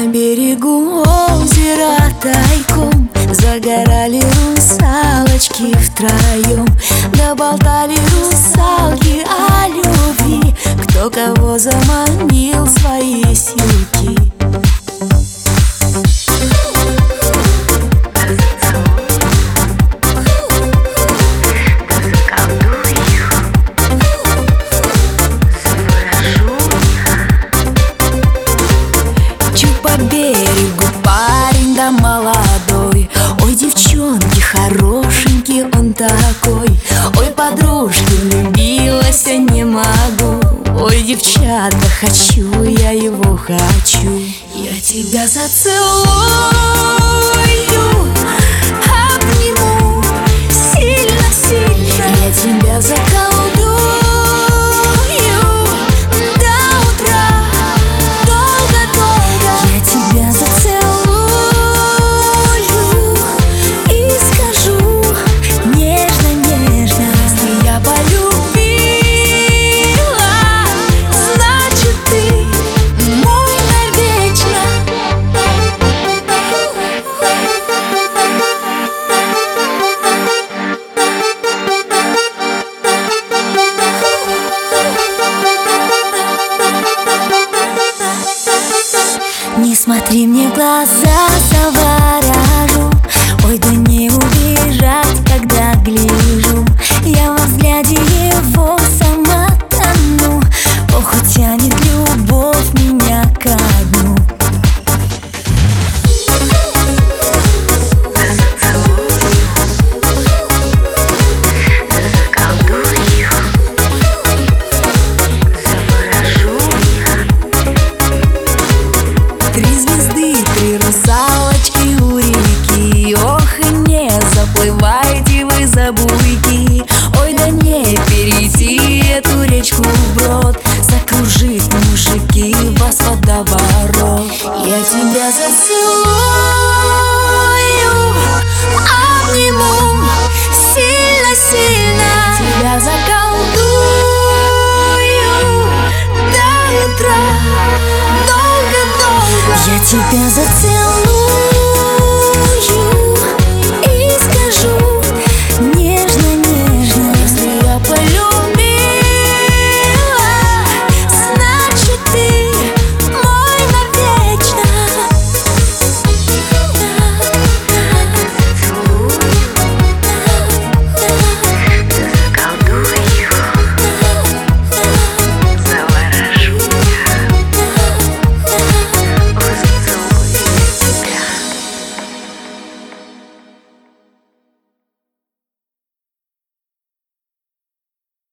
На берегу озера тайком загорали русалочки втроем. Да болтали русалки о любви, кто кого заманил в свои силки. По берегу парень да молодой. Ой, девчонки, хорошенький он такой. Ой, подружки, влюбилась, я не могу. Ой, девчата, хочу, я его хочу. Я тебя зацелую, обниму сильно-сильно. Я тебя заколдую до утра, долго-долго. Я тебя зацелую и скажу нежно-нежно. Если я полюбила, значит ты мой навечно. Не смотри мне в глаза, заворожу. Ой, да не убежать, когда гляжу. Я во взгляде его сама тону. Ох, утянет любовь меня ко дну. Три звезды, три русалочки у реки. Ох, и не заплывайте вы за буйки. Ой, да не перейти эту речку вброд. Закружит мужики вас водоворот. Я тебя зацелую, обниму сильно-сильно. Тебя заколдую до утра, долго-долго. Я тебя зацелую